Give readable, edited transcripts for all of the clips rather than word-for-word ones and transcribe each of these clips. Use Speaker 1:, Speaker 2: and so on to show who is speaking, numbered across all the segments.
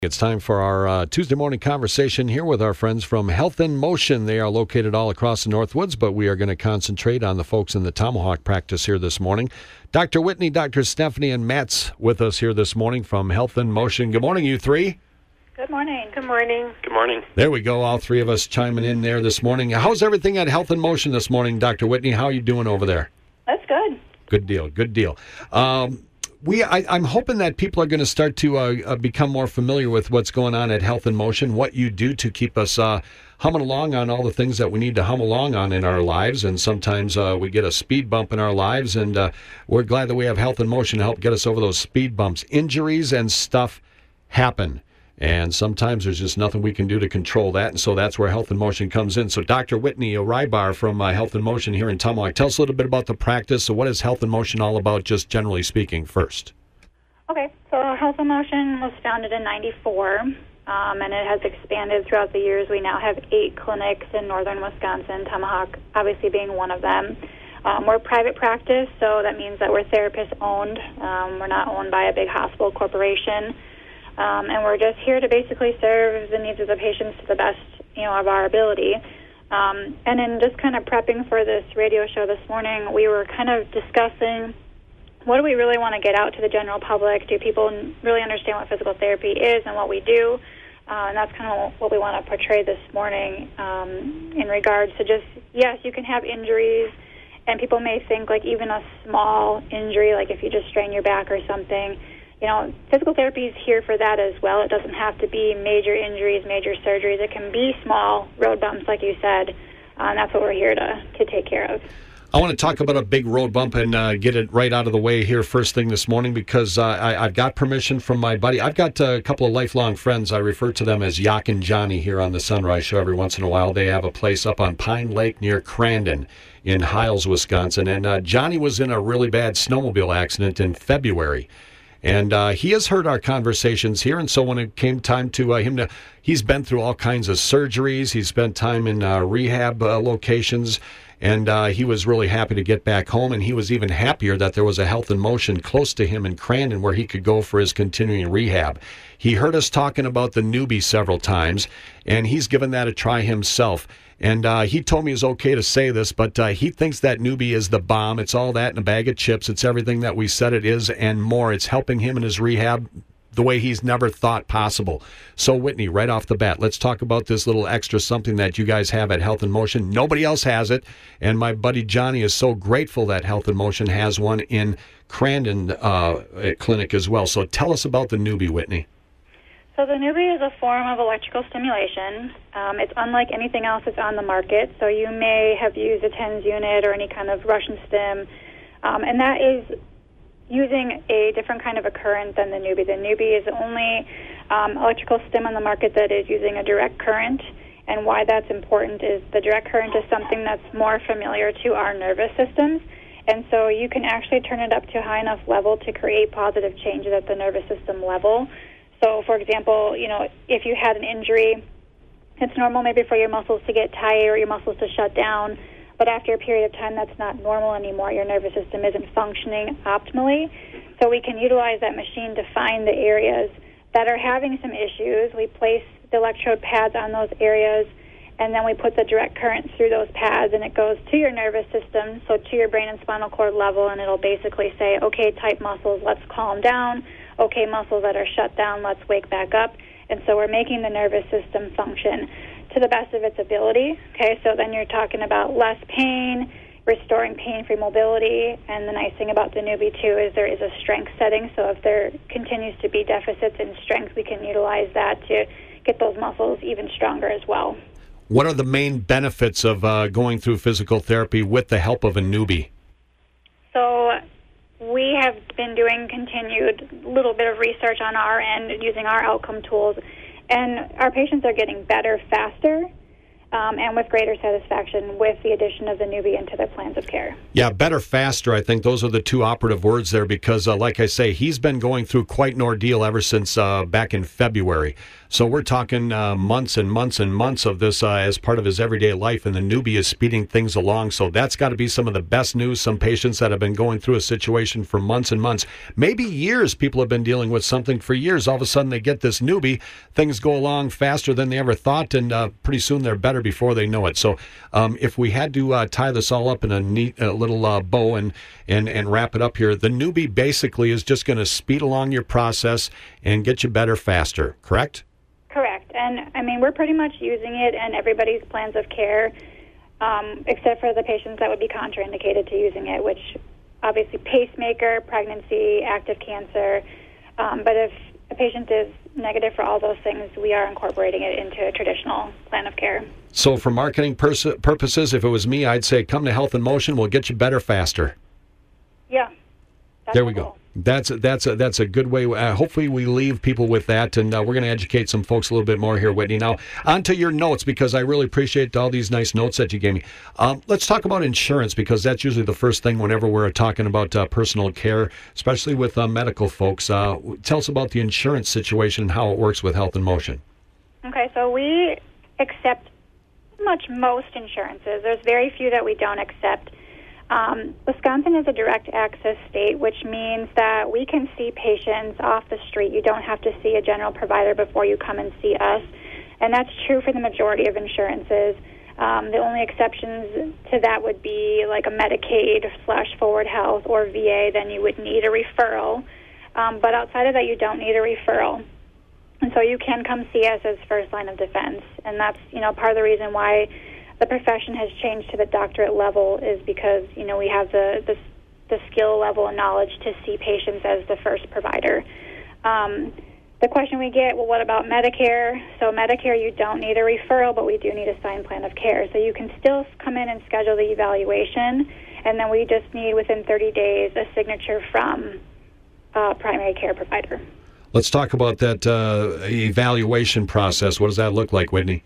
Speaker 1: It's time for our Tuesday morning conversation here with our friends from Health in Motion. They are located all across the Northwoods, but we are going to concentrate on the folks in the Tomahawk practice here this morning. Dr. Whitney, Dr. Stephanie, and Matt's with us here this morning from Health in Motion. Good morning, you three.
Speaker 2: Good morning.
Speaker 3: Good morning.
Speaker 4: Good morning.
Speaker 1: There we go, all three of us chiming in there this morning. How's everything at Health in Motion this morning, Dr. Whitney? How are you doing over there?
Speaker 2: That's good.
Speaker 1: Good deal, good deal. I'm hoping that people are going to start to become more familiar with what's going on at Health in Motion, what you do to keep us humming along on all the things that we need to hum along on in our lives. And sometimes we get a speed bump in our lives, and we're glad that we have Health in Motion to help get us over those speed bumps. Injuries and stuff happen, and sometimes there's just nothing we can do to control that, and so that's where Health in Motion comes in. So Dr. Whitney Rybar from Health in Motion here in Tomahawk, tell us a little bit about the practice. So what is Health in Motion all about, just generally speaking, first?
Speaker 2: Okay, so Health in Motion was founded in 94, and it has expanded throughout the years. We now have 8 clinics in northern Wisconsin, Tomahawk obviously being one of them. We're a private practice, so that means that we're therapist-owned. We're not owned by a big hospital corporation. And we're just here to basically serve the needs of the patients to the best, of our ability. And in just kind of prepping for this radio show this morning, we were kind of discussing, what do we really want to get out to the general public? Do people really understand what physical therapy is and what we do? And that's kind of what we want to portray this morning in regards to just, yes, you can have injuries, and people may think like even a small injury, like if you just strain your back or something, physical therapy is here for that as well. It doesn't have to be major injuries, major surgeries. It can be small road bumps, like you said, and that's what we're here to take care of.
Speaker 1: I want to talk about a big road bump and get it right out of the way here first thing this morning, because I've got permission from my buddy. I've got a couple of lifelong friends. I refer to them as Yak and Johnny here on the Sunrise Show every once in a while. They have a place up on Pine Lake near Crandon in Hiles, Wisconsin. And Johnny was in a really bad snowmobile accident in February. And he has heard our conversations here, and so when it came time to he's been through all kinds of surgeries. He's spent time in rehab locations, and he was really happy to get back home, and he was even happier that there was a Health in Motion close to him in Crandon where he could go for his continuing rehab. He heard us talking about the newbie several times, and he's given that a try himself. And he told me it's okay to say this, but he thinks that newbie is the bomb. It's all that in a bag of chips. It's everything that we said it is and more. It's helping him in his rehab the way he's never thought possible. So, Whitney, right off the bat, let's talk about this little extra something that you guys have at Health in Motion. Nobody else has it, and my buddy Johnny is so grateful that Health in Motion has one in Crandon clinic as well. So tell us about the newbie, Whitney.
Speaker 2: So the newbie is a form of electrical stimulation. It's unlike anything else that's on the market. So you may have used a TENS unit or any kind of Russian stim, and that is using a different kind of a current than the newbie. The newbie is the only electrical stim on the market that is using a direct current, and why that's important is the direct current is something that's more familiar to our nervous systems, and so you can actually turn it up to a high enough level to create positive changes at the nervous system level. So, for example, if you had an injury, it's normal maybe for your muscles to get tight or your muscles to shut down, but after a period of time, that's not normal anymore. Your nervous system isn't functioning optimally. So we can utilize that machine to find the areas that are having some issues. We place the electrode pads on those areas, and then we put the direct current through those pads, and it goes to your nervous system, so to your brain and spinal cord level, and it'll basically say, okay, tight muscles, let's calm down. Okay, muscles that are shut down, let's wake back up. And so we're making the nervous system function to the best of its ability. Okay, so then you're talking about less pain, restoring pain-free mobility, and the nice thing about the newbie, too, is there is a strength setting. So if there continues to be deficits in strength, we can utilize that to get those muscles even stronger as well.
Speaker 1: What are the main benefits of going through physical therapy with the help of a newbie?
Speaker 2: So we have been doing continued little bit of research on our end using our outcome tools, and our patients are getting better faster, and with greater satisfaction with the addition of the newbie into their plans of care.
Speaker 1: Yeah, better, faster. I think those are the two operative words there because, like I say, he's been going through quite an ordeal ever since back in February. So we're talking months and months and months of this as part of his everyday life, and the newbie is speeding things along. So that's got to be some of the best news. Some patients that have been going through a situation for months and months, maybe years. People have been dealing with something for years. All of a sudden they get this newbie. Things go along faster than they ever thought, and pretty soon they're better before they know it. So if we had to tie this all up in a neat little bow and wrap it up here, the newbie basically is just going to speed along your process and get you better faster, correct?
Speaker 2: Correct. And, I mean, we're pretty much using it in everybody's plans of care, except for the patients that would be contraindicated to using it, which obviously pacemaker, pregnancy, active cancer. But if a patient is negative for all those things, we are incorporating it into a traditional plan of care.
Speaker 1: So for marketing purposes, if it was me, I'd say come to Health in Motion. We'll get you better faster.
Speaker 2: Yeah.
Speaker 1: There we go. That's a good way. Hopefully we leave people with that, and we're going to educate some folks a little bit more here, Whitney. Now, onto your notes, because I really appreciate all these nice notes that you gave me. Let's talk about insurance, because that's usually the first thing whenever we're talking about personal care, especially with medical folks. Tell us about the insurance situation and how it works with Health in Motion.
Speaker 2: Okay, so we accept pretty much most insurances. There's very few that we don't accept. Wisconsin is a direct access state, which means that we can see patients off the street. You don't have to see a general provider before you come and see us, and that's true for the majority of insurances. The only exceptions to that would be like a Medicaid/Forward Health or VA, then you would need a referral. But outside of that, you don't need a referral. And so you can come see us as first line of defense, and that's, part of the reason why the profession has changed to the doctorate level is because, we have the skill level and knowledge to see patients as the first provider. The question we get, well, what about Medicare? So Medicare, you don't need a referral, but we do need a signed plan of care. So you can still come in and schedule the evaluation, and then we just need, within 30 days, a signature from a primary care provider.
Speaker 1: Let's talk about that evaluation process. What does that look like, Whitney?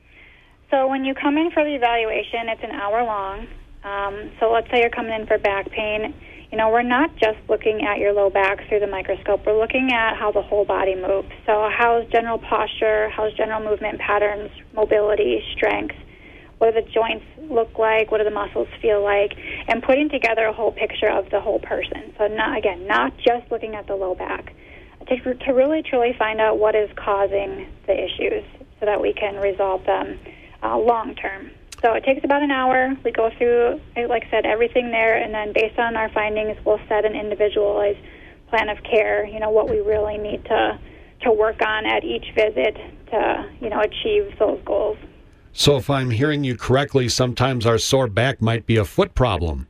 Speaker 2: So when you come in for the evaluation, it's an hour long. So let's say you're coming in for back pain. We're not just looking at your low back through the microscope. We're looking at how the whole body moves. So how's general posture, how's general movement patterns, mobility, strength, what do the joints look like, what do the muscles feel like, and putting together a whole picture of the whole person. So not just looking at the low back. To really, truly find out what is causing the issues so that we can resolve them long term. So it takes about an hour. We go through, like I said, everything there, and then based on our findings, we'll set an individualized plan of care, what we really need to work on at each visit to, achieve those goals.
Speaker 1: So if I'm hearing you correctly, sometimes our sore back might be a foot problem.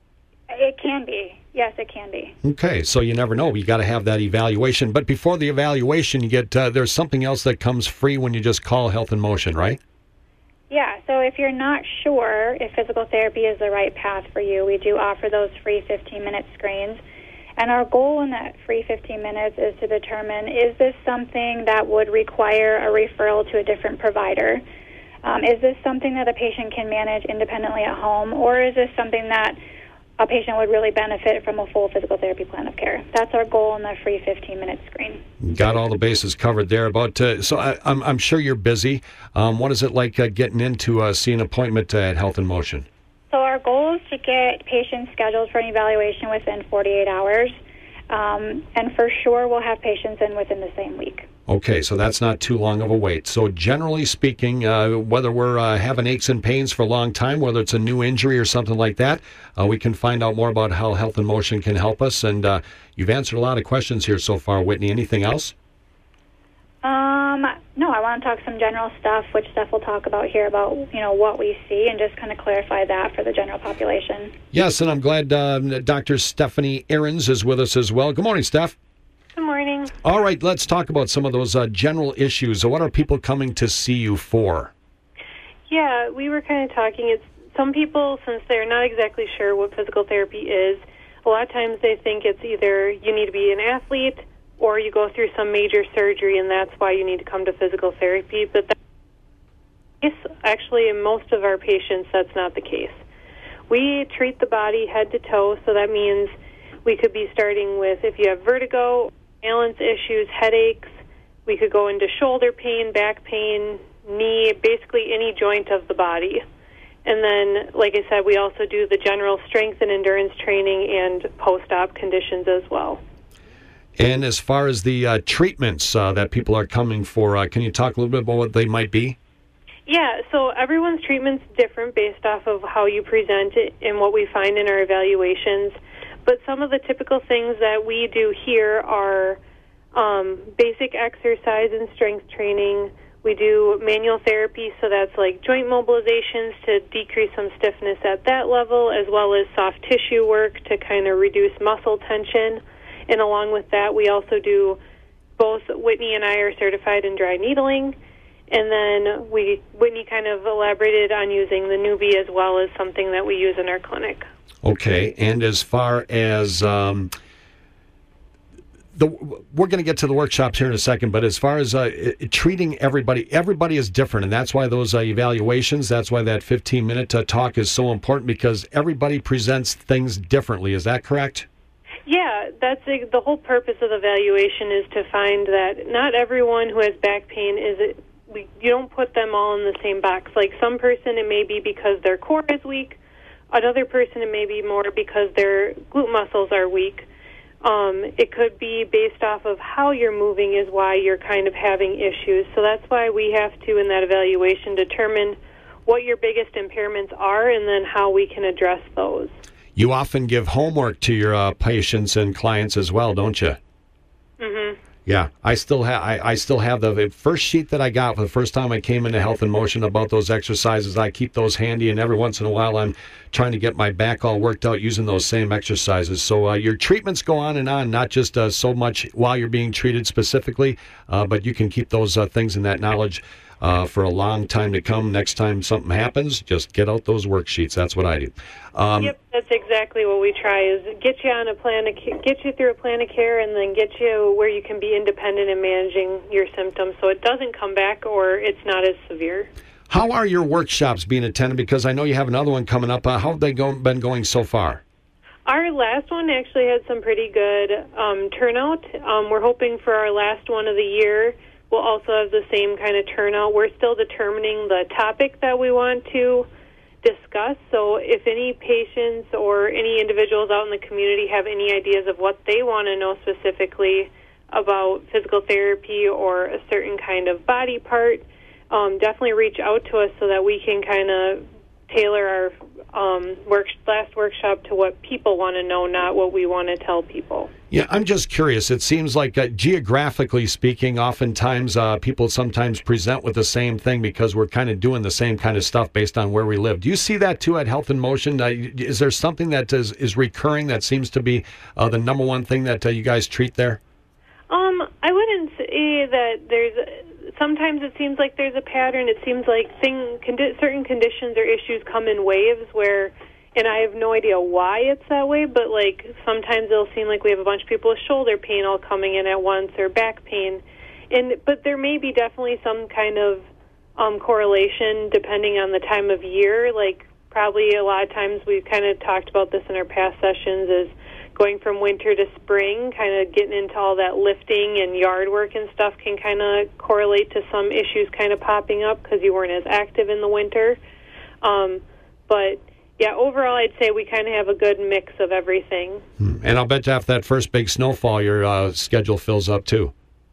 Speaker 2: It can be. Yes, it can be. Okay,
Speaker 1: so you never know. You got to have that evaluation. But before the evaluation, you get there's something else that comes free when you just call Health in Motion, right?
Speaker 2: Yeah, so if you're not sure if physical therapy is the right path for you, we do offer those free 15-minute screens. And our goal in that free 15 minutes is to determine, is this something that would require a referral to a different provider? Is this something that a patient can manage independently at home? Or is this something that a patient would really benefit from a full physical therapy plan of care? That's our goal in the free 15-minute screen.
Speaker 1: Got all the bases covered there. I'm sure you're busy. What is it like getting into seeing an appointment at Health in Motion?
Speaker 2: So our goal is to get patients scheduled for an evaluation within 48 hours. And for sure, we'll have patients in within the same week.
Speaker 1: Okay, so that's not too long of a wait. So generally speaking, whether we're having aches and pains for a long time, whether it's a new injury or something like that, we can find out more about how Health in Motion can help us. And you've answered a lot of questions here so far, Whitney. Anything else?
Speaker 2: No, I want to talk some general stuff, which stuff we'll talk about here about, what we see and just kind of clarify that for the general population.
Speaker 1: Yes, and I'm glad Dr. Stephanie Ahrens is with us as well. Good morning, Steph.
Speaker 3: Good morning.
Speaker 1: All right, let's talk about some of those general issues. So what are people coming to see you for?
Speaker 3: Yeah, we were kind of talking. It's some people, since they're not exactly sure what physical therapy is, a lot of times they think it's either you need to be an athlete or you go through some major surgery, and that's why you need to come to physical therapy. But Actually, in most of our patients, that's not the case. We treat the body head to toe, so that means we could be starting with if you have vertigo, balance issues, headaches. We could go into shoulder pain, back pain, knee, basically any joint of the body. And then, like I said, we also do the general strength and endurance training and post-op conditions as well.
Speaker 1: And as far as the treatments that people are coming for, can you talk a little bit about what they might be?
Speaker 3: Yeah, so everyone's treatment's different based off of how you present it and what we find in our evaluations. But some of the typical things that we do here are basic exercise and strength training. We do manual therapy, so that's like joint mobilizations to decrease some stiffness at that level, as well as soft tissue work to kind of reduce muscle tension. And along with that, we also do both Whitney and I are certified in dry needling. And then Whitney kind of elaborated on using the Nuvii as well as something that we use in our clinic.
Speaker 1: Okay, and as far as we're going to get to the workshops here in a second, but as far as treating everybody is different, and that's why those evaluations, that's why that 15-minute talk is so important, because everybody presents things differently. Is that correct?
Speaker 3: Yeah, that's the whole purpose of the evaluation is to find that not everyone who has back pain you don't put them all in the same box. Like some person, it may be because their core is weak. Another person, it may be more because their glute muscles are weak. It could be based off of how you're moving is why you're kind of having issues. So that's why we have to, in that evaluation, determine what your biggest impairments are and then how we can address those.
Speaker 1: You often give homework to your patients and clients as well, don't you?
Speaker 3: Mm-hmm.
Speaker 1: Yeah, I still have the first sheet that I got for the first time I came into Health in Motion about those exercises. I keep those handy, and every once in a while I'm trying to get my back all worked out using those same exercises. So your treatments go on and on, not just so much while you're being treated specifically, but you can keep those things and that knowledge for a long time to come. Next time something happens, just get out those worksheets. That's what I do.
Speaker 3: Yep, that's exactly what we try, is get you on a plan, get you through a plan of care, and then get you where you can be independent in managing your symptoms so it doesn't come back or it's not as severe.
Speaker 1: How are your workshops being attended? Because I know you have another one coming up. How have they been going so far?
Speaker 3: Our last one actually had some pretty good turnout. We're hoping for our last one of the year we'll also have the same kind of turnout. We're still determining the topic that we want to discuss. So if any patients or any individuals out in the community have any ideas of what they want to know specifically about physical therapy or a certain kind of body part, definitely reach out to us so that we can kind of tailor our last workshop to what people want to know, not what we want to tell people.
Speaker 1: Yeah, I'm just curious. It seems like geographically speaking, oftentimes people sometimes present with the same thing because we're kind of doing the same kind of stuff based on where we live. Do you see that too at Health in Motion? Is there something that is recurring that seems to be the number one thing that you guys treat there?
Speaker 3: I wouldn't say that there's... Sometimes it seems like there's a pattern. It seems like certain conditions or issues come in waves where, and I have no idea why it's that way, but like sometimes it'll seem like we have a bunch of people with shoulder pain all coming in at once or back pain. But there may be definitely some kind of correlation depending on the time of year. Like probably a lot of times we've kind of talked about this in our past sessions is going from winter to spring, kind of getting into all that lifting and yard work and stuff can kind of correlate to some issues kind of popping up because you weren't as active in the winter. But, yeah, overall I'd say we kind of have a good mix of everything.
Speaker 1: And I'll bet after that first big snowfall, your schedule fills up too.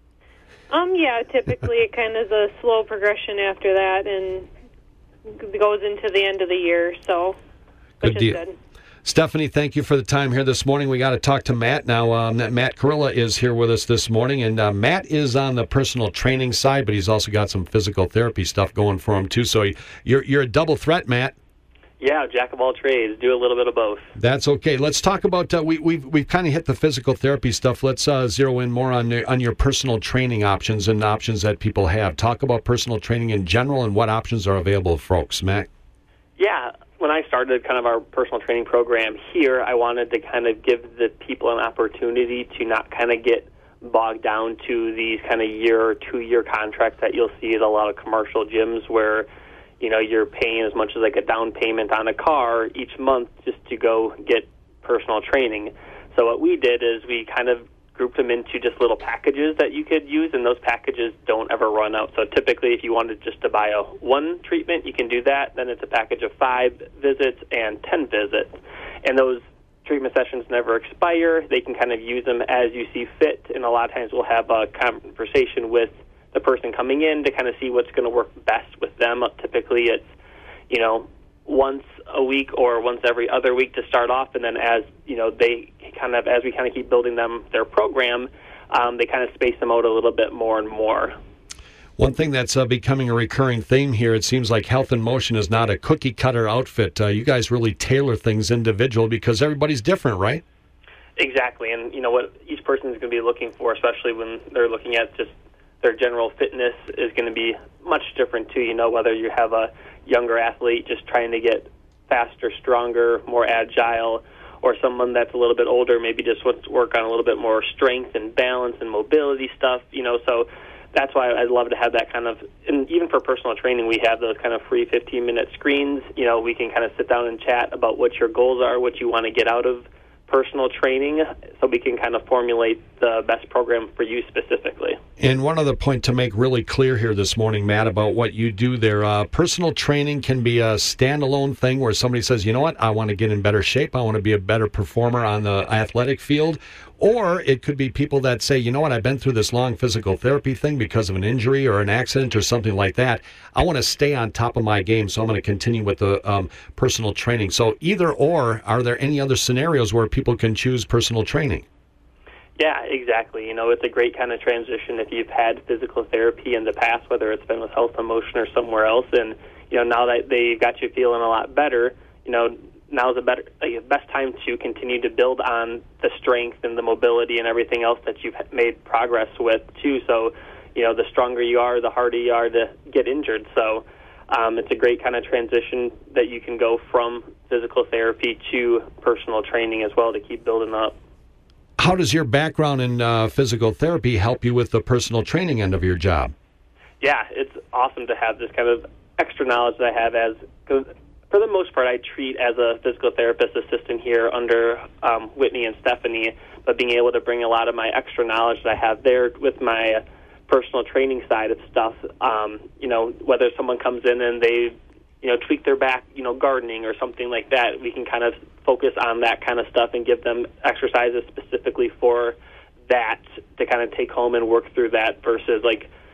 Speaker 3: Yeah, typically it kind of is a slow progression after that and goes into the end of the year, so which is good.
Speaker 1: Stephanie, thank you for the time here this morning. We got to talk to Matt now. Matt Kurilla is here with us this morning, and Matt is on the personal training side, but he's also got some physical therapy stuff going for him too. So you're a double threat, Matt.
Speaker 4: Yeah, jack of all trades. Do a little bit of both.
Speaker 1: That's okay. Let's talk about we've kind of hit the physical therapy stuff. Let's zero in more on your personal training options and options that people have. Talk about personal training in general and what options are available, folks. Matt.
Speaker 4: Yeah. When I started kind of our personal training program here, I wanted to kind of give the people an opportunity to not kind of get bogged down to these kind of year or 2 year contracts that you'll see at a lot of commercial gyms where you're paying as much as like a down payment on a car each month just to go get personal training. So what we did is we kind of grouped them into just little packages that you could use, and those packages don't ever run out. So typically if you wanted just to buy one treatment, you can do that. Then it's a package of 5 visits and 10 visits. And those treatment sessions never expire. They can kind of use them as you see fit, and a lot of times we'll have a conversation with the person coming in to kind of see what's going to work best with them. Typically it's, once a week or once every other week to start off, and then as we kind of keep building their program, they kind of space them out a little bit more and more.
Speaker 1: One thing that's becoming a recurring theme here, it seems like Health in Motion is not a cookie-cutter outfit. You guys really tailor things individual because everybody's different, right?
Speaker 4: Exactly, and what each person is going to be looking for, especially when they're looking at just their general fitness, is going to be much different too. Whether you have a younger athlete just trying to get faster, stronger, more agile, or someone that's a little bit older, maybe just wants to work on a little bit more strength and balance and mobility stuff, so that's why I'd love to have that kind of, and even for personal training, we have those kind of free 15-minute screens. We can kind of sit down and chat about what your goals are, what you want to get out of personal training, so we can kind of formulate the best program for you specifically.
Speaker 1: And one other point to make really clear here this morning, Matt, about what you do there. Personal training can be a standalone thing where somebody says, you know what, I want to get in better shape, I want to be a better performer on the athletic field. Or it could be people that say, you know what, I've been through this long physical therapy thing because of an injury or an accident or something like that. I want to stay on top of my game, so I'm going to continue with the personal training. So either or, are there any other scenarios where people can choose personal training?
Speaker 4: Yeah, exactly. It's a great kind of transition if you've had physical therapy in the past, whether it's been with Health in Motion or somewhere else, and now that they've got you feeling a lot better, now's the best time to continue to build on the strength and the mobility and everything else that you've made progress with too. So, the stronger you are, the harder you are to get injured. So, it's a great kind of transition that you can go from physical therapy to personal training as well to keep building up.
Speaker 1: How does your background in physical therapy help you with the personal training end of your job?
Speaker 4: Yeah, it's awesome to have this kind of extra knowledge that I have because for the most part, I treat as a physical therapist assistant here under Whitney and Stephanie, but being able to bring a lot of my extra knowledge that I have there with my personal training side of stuff, whether someone comes in and they, tweak their back, gardening or something like that, we can kind of focus on that kind of stuff and give them exercises specifically for that to kind of take home and work through that versus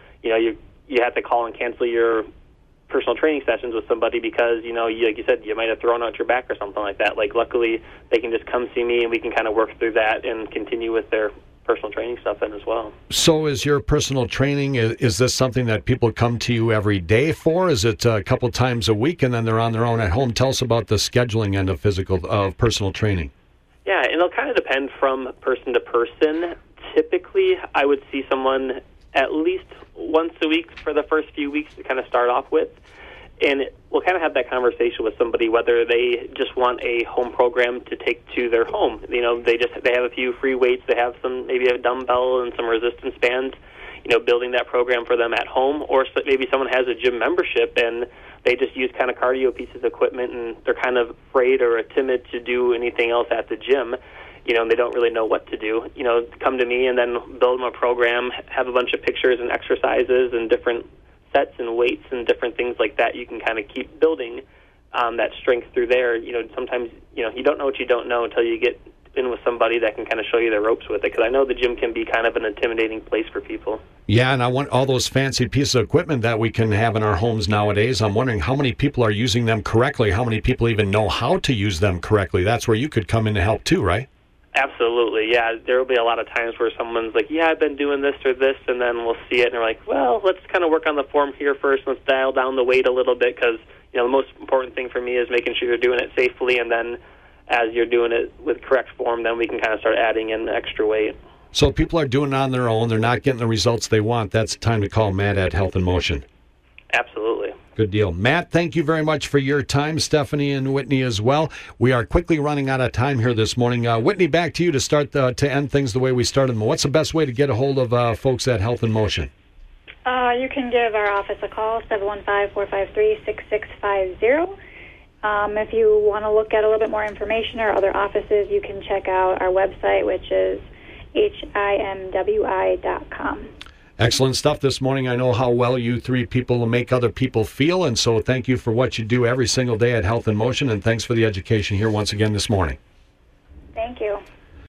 Speaker 4: you have to call and cancel your personal training sessions with somebody because, like you said, you might have thrown out your back or something like that. Luckily, they can just come see me and we can kind of work through that and continue with their personal training stuff in as well. So
Speaker 1: is your personal training, is this something that people come to you every day for? Is it a couple times a week and then they're on their own at home? Tell us about the scheduling end of personal training. Yeah, and it'll kind of depend from person to person. Typically, I would see someone at least once a week for the first few weeks to kind of start off with. And we'll kind of have that conversation with somebody, whether they just want a home program to take to their home. They have a few free weights, they have maybe a dumbbell and some resistance bands, building that program for them at home. Or maybe someone has a gym membership and they just use kind of cardio pieces of equipment and they're kind of afraid or timid to do anything else at the gym. And they don't really know what to do. Come to me and then build them a program, have a bunch of pictures and exercises and different sets and weights and different things like that. You can kind of keep building that strength through there. Sometimes, you don't know what you don't know until you get in with somebody that can kind of show you the ropes with it, because I know the gym can be kind of an intimidating place for people. Yeah, and I want all those fancy pieces of equipment that we can have in our homes nowadays. I'm wondering how many people are using them correctly, how many people even know how to use them correctly. That's where you could come in to help too, right? Absolutely, yeah. There will be a lot of times where someone's like, yeah, I've been doing this or this, and then we'll see it, and they're like, well, let's kind of work on the form here first. Let's dial down the weight a little bit, because the most important thing for me is making sure you're doing it safely, and then as you're doing it with correct form, then we can kind of start adding in the extra weight. So people are doing it on their own. They're not getting the results they want. That's the time to call Matt at Health in Motion. Absolutely. Good deal. Matt, thank you very much for your time. Stephanie and Whitney as well. We are quickly running out of time here this morning. Whitney, back to you to start to end things the way we started them. What's the best way to get a hold of folks at Health in Motion?
Speaker 2: You can give our office a call, 715-453-6650. If you want to look at a little bit more information or other offices, you can check out our website, which is himwi.com.
Speaker 1: Excellent stuff this morning. I know how well you three people make other people feel, and so thank you for what you do every single day at Health in Motion, and thanks for the education here once again this morning.
Speaker 2: Thank you.